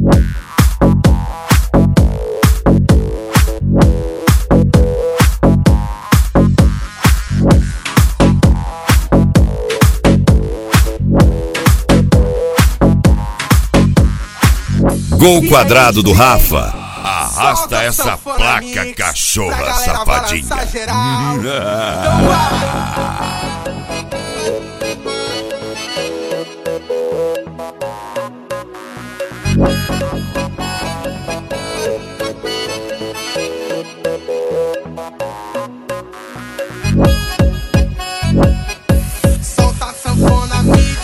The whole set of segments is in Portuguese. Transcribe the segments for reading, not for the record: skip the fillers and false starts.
Gol quadrado do Rafa. Arrasta essa placa, cachorra safadinha. Solta a sanfona mix.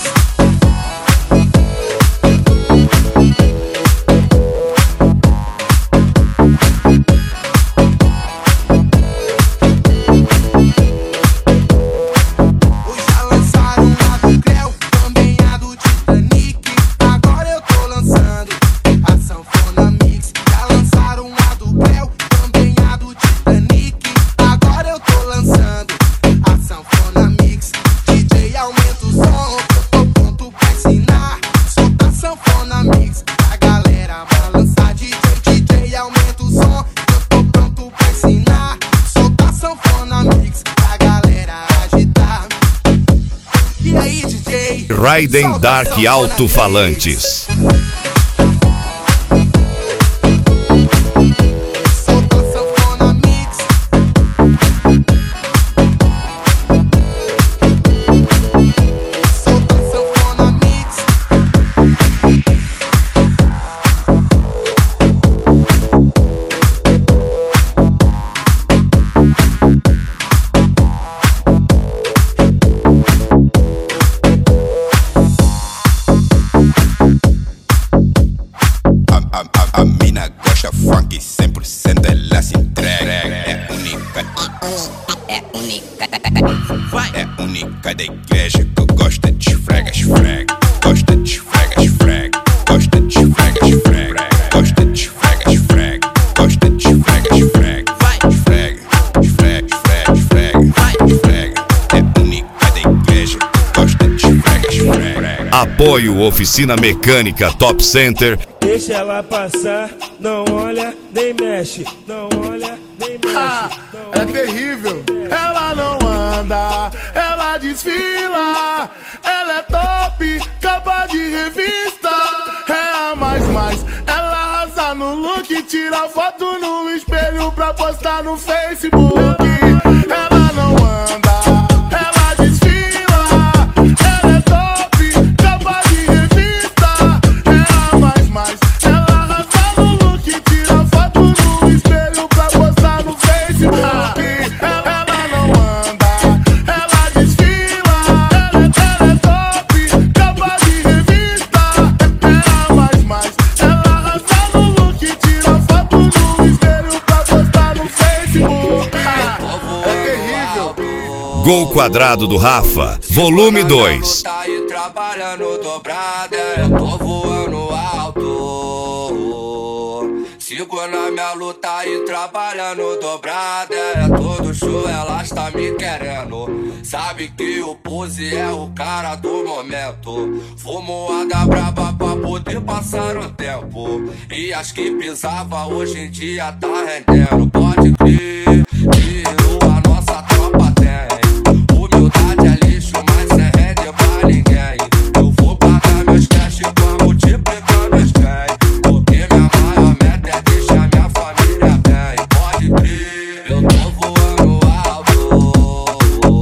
Raiden Dark Alto-Falantes. A mina gosta funk, 100% ela se entrega. É única, é única da igreja que gosta de esfrega, esfrega. Gosta de esfrega, esfrega. Gosta de esfrega, esfrega. Gosta de esfrega, esfrega. Gosta de esfrega, esfrega. Esfrega, esfrega, esfrega, esfrega. Esfrega. É única da igreja que gosta de esfrega, esfrega. Apoio Oficina Mecânica Top Center. Deixa ela passar, não olha nem mexe, não olha nem mexe. É terrível. Ela não anda, ela desfila. Ela é top, capa de revista. É a mais. Ela arrasa no look, tira foto no espelho pra postar no Facebook. Ela não anda, ela desfila. Ela é top, capa de revista. É a mais. Ela arrasa no look, tira foto no espelho pra postar no Facebook. Ela não anda, ela desfila. Ela é top, capa de revista. É a mais. Ela arrasa no look, tira foto no espelho pra postar no Facebook. É terrível. Gol quadrado do Rafa, volume 2. Tá aí trabalhando dobrada, eu tô voando alto. Sigo na minha luta e trabalhando dobrada. É todo show, ela está me querendo. Sabe que o Pose é o cara do momento. Fumoada braba pra poder passar o tempo. E as que pisava hoje em dia tá rendendo. Pode crer que a nossa tropa tem. Humildade é lixo, mas cê rende pra ninguém. Eu vou pagar meus cash pra multiplicar meus trem. Porque minha maior meta é deixar minha família bem. Pode crer, eu tô voando alto.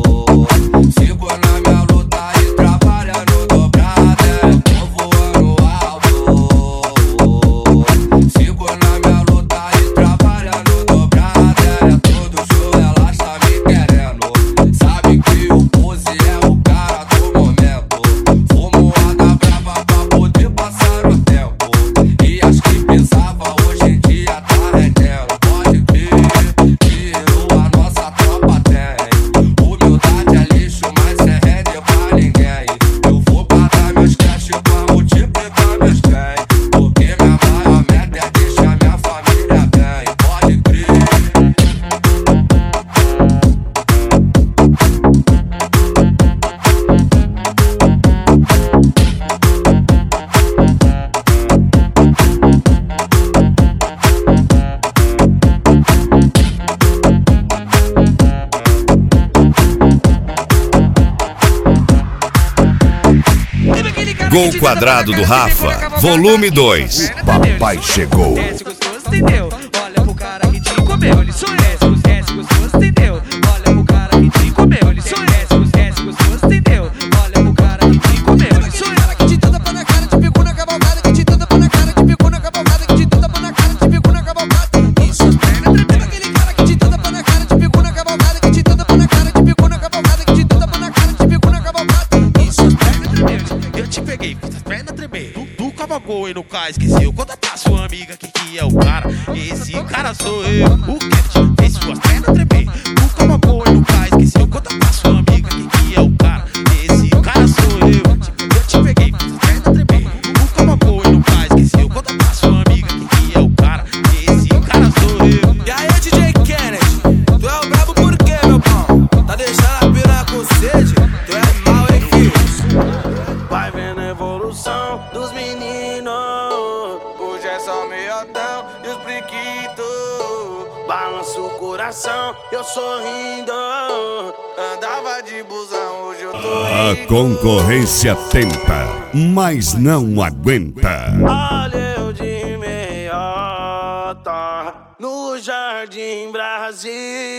Sigo na minha luta e trabalhando dobrada. Eu tô voando alto. Sigo na minha luta e trabalhando dobrada. Gol Quadrado do Rafa, volume 2. O papai chegou. Desce gostoso, entendeu? Olha pro cara que te comeu, ele só desce gostoso, entendeu? Olha pro cara que te comeu, ele só desce gostoso, entendeu? Olha pro cara que te comeu, ele só que te tanta pra na cara, te pegou na cavalgada, que te tanta pra na cara, te pegou na cavalgada, que te tanta pra na cara, te pegou na cavalgada. E suas pernas tremendo, aquele cara que te tanta pra na cara, te pegou na cavalgada, que te tanta pra na cara, te pegou na cavalgada, que te tanta pra na cara, te pegou na cavalgada. E suas pernas tremendo. Eu te peguei, fiz as pernas tremer. Tu cavalgou e no cais esqueceu. Conta pra sua amiga que é o cara. Esse cara sou eu. O Kennedy fez suas pernas tremer. Tu cavalgou e no cais esqueceu. Conta pra sua amiga que é o cara. Esse cara sou eu. Eu te peguei, fiz as pernas tremer. Tu cavalgou e no cais esqueceu. Conta pra sua amiga que é o cara. Esse cara sou eu. E aí, DJ Kennedy, tu é o brabo por quê, meu pão? Tá deixando a piranha com sede? Tu é mal, hein, filho? Vai vendo a evolução dos meninos. Hoje é só meiotão e os brinquitos. Balança o coração, eu sorrindo. Andava de busão, hoje eu tô A rico. concorrência tenta, mas não aguenta. Olha eu de meiota no Jardim Brasil.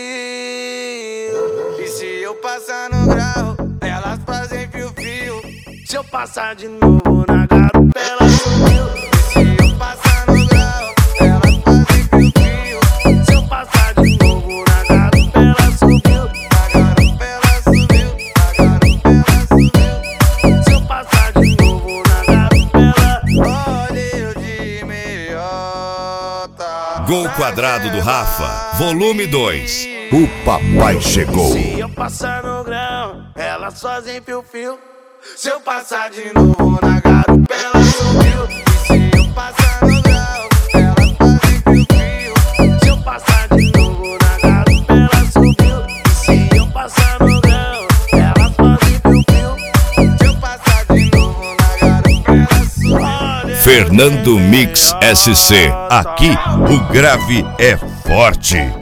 E se eu passar no grau, elas fazem fio-fio. Se eu passar de novo na garupa, ela sumiu. E se eu passar no grau, elas fazem fio-fio. Se eu passar de novo na garupa, ela sumiu. Na garupa ela sumiu, na garupa ela sumiu. Se eu passar de novo na garupa, ela... Olha eu de meiota. Gol Quadrado do Rafa, volume 2. O papai chegou. Se eu passar no grão, elas fazem fio-fio. Se eu passar de novo na garupa, ela sumiu. E se eu passar no grão, elas fazem fio-fio. Se eu passar de novo na garupa, ela sumiu. E se eu passar no grão, elas fazem fio-fio. Se eu passar de novo na garupa, ela sumiu. Fernando Mix SC. Aqui o grave é forte.